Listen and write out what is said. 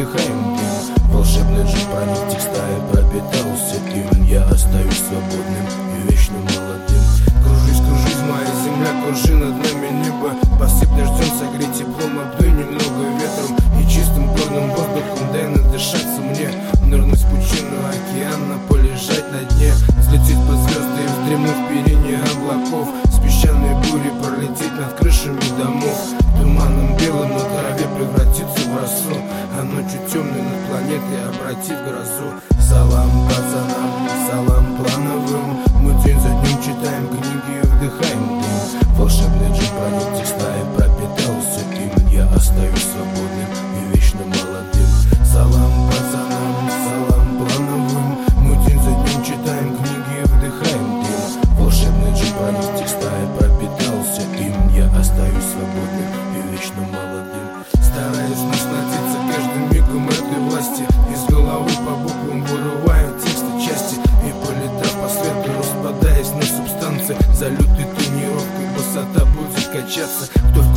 вдыхаем дым. Волшебный джин проник текста и пропитался им. Я остаюсь свободным и вечно молодым. Кружись, кружись, моя земля, кружи над нами небо. Посыпь дождем, согрей теплом, обдуй немного ветром и чистым горным воздухом дай надышаться мне. Нырнуть в пучину океана, полежать на дне, взлететь под звезды и вздремнуть в перине облаков. С песчаной бурей пролететь над крышами домов. Туманом белым на траве превратиться в росу, а ночью темной над планетой обратив грозу. Салам пацанам, салам плановым. Мы день за днем читаем книги и вдыхаем дым. Волшебный джин проник текста и пропитался им. Я остаюсь свободным и вечно молодым. Салам пацанам, салам плановым. Мы день за днем читаем книги и вдыхаем дым. Волшебный джин проник текста и пропитался им. Я остаюсь свободным и вечно молодым. Стараюсь насладиться каждым мигом этой власти. Из головы по буквам вырываю тексты части и, полетав по свету, распадаясь на субстанции, за лютой тренировкой высота будет качаться. Кто